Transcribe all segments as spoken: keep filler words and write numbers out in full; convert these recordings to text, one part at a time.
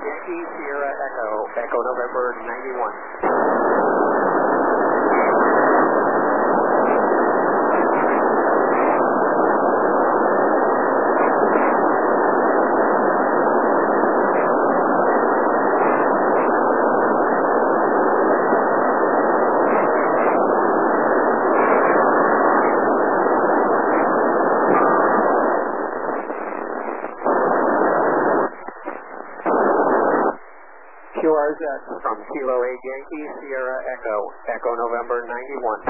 Yankee Sierra Echo, Echo November ninety-one. Q R Z from Kilo eight Yankee Sierra Echo, Echo November ninety-one.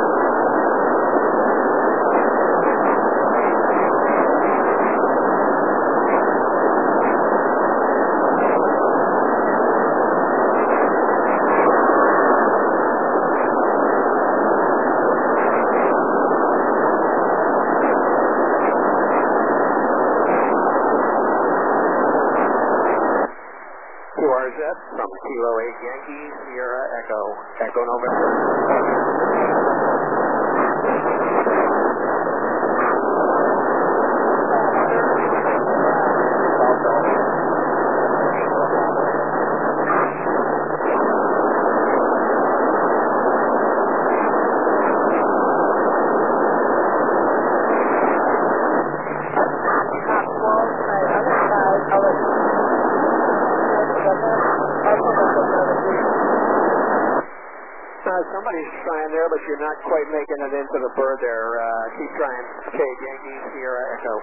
Q R Z from Kilo eight Yankee Sierra Echo, Echo November. Uh, somebody's trying there, but you're not quite making it into the bird there. Uh, keep trying. Okay, Yankee Sierra Echo.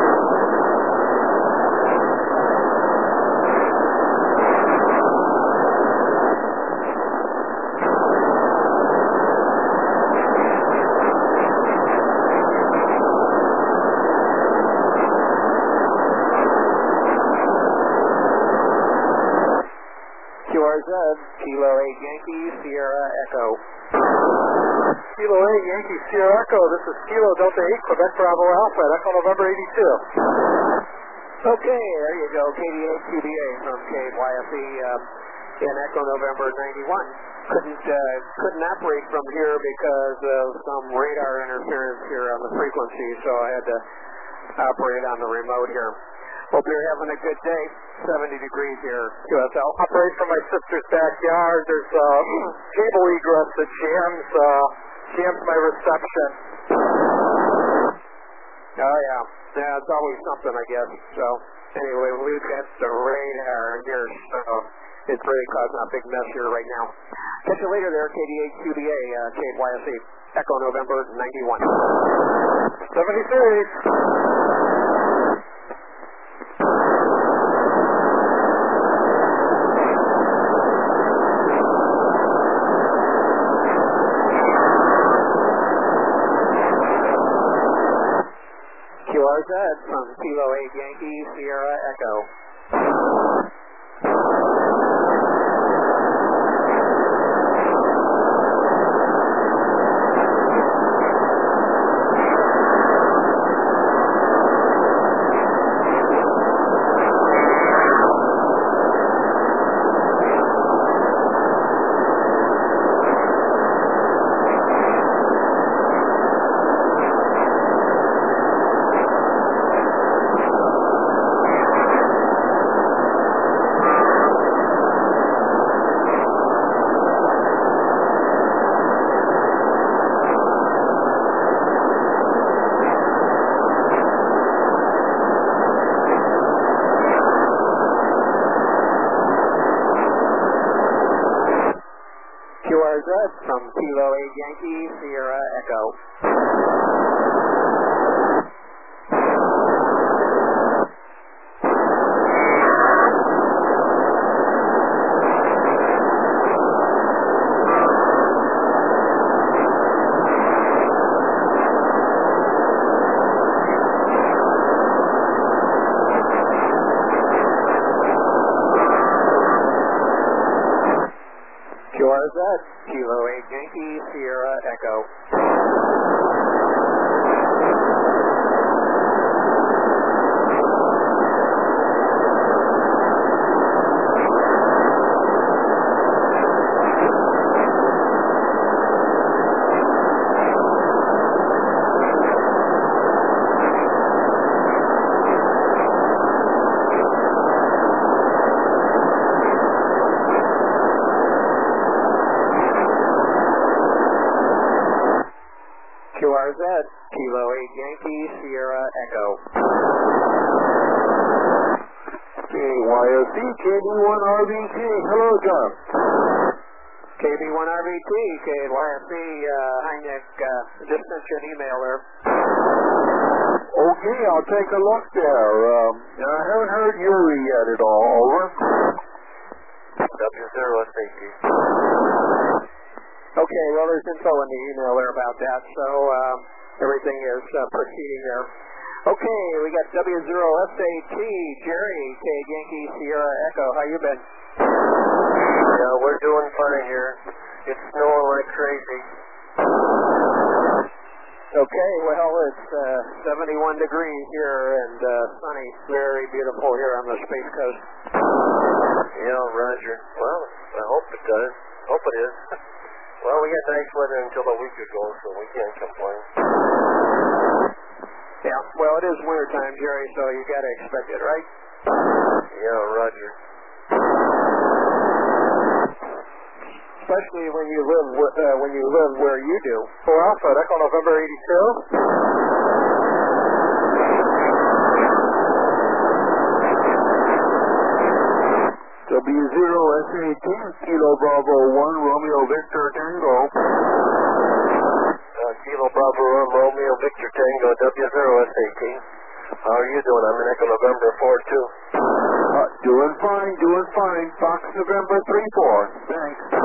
Q R Z, Kilo eight Yankee Sierra Echo. Kilo eight Yankee Sierra Echo, this is Kilo Delta eight, Quebec Bravo Alpha, Echo November eighty-two. Okay, there you go, K D eight Q B A from K Y F E um, in Echo November ninety-one. Couldn't, uh, couldn't operate from here because of some radar interference here on the frequency, so I had to operate on the remote here. Hope you're having a good day. seventy degrees here, Q S L. Operate from my sister's backyard. There's a uh, cable egress that jams, uh, jams my reception. Oh, yeah. Yeah, it's always something, I guess. So, anyway, we've got the radar here, so it's really causing a big mess here right now. Catch you later there, K D eight Q B A, uh, K Y S E, Echo November ninety-one. seventy-three. Q R Z from Kilo eight Yankee Sierra Echo. Q R Z from Kilo eight Yankee Sierra Echo. Q R Z, Kilo eight Yankee Sierra Echo. Y S E, K B one R V T. Hello, John. K B one R V T, K Y S E, uh, hi Nick, uh, just sent you an email there. Okay, I'll take a look there. Um, I haven't heard Yuri yet at all. Over. W zero S A T. Okay, well, there's info in the email there about that, so um, everything is uh, proceeding there. Okay, we got W zero S A T, Jerry, K Yankee Sierra Echo. How you been? Yeah, we're doing fine here. It's snowing like crazy. Okay, well, it's uh, seventy-one degrees here and uh, sunny. Very beautiful here on the Space Coast. Yeah, Roger. Well, I hope it does. Hope it is. Well, we had nice weather until a week ago, so we can't complain. Yeah, well, it is winter time, Jerry, so you got to expect it, right? Yeah, Roger. Especially when you live uh, when you live where you do. For Alpha, Echo November eighty-two. W zero S A T, Kilo Bravo one, Romeo Victor Tango. Uh, Kilo Bravo one, Romeo Victor Tango, W zero S A T. How are you doing? I'm in Echo November four two. Uh, doing fine, doing fine. Fox November three four. Thanks.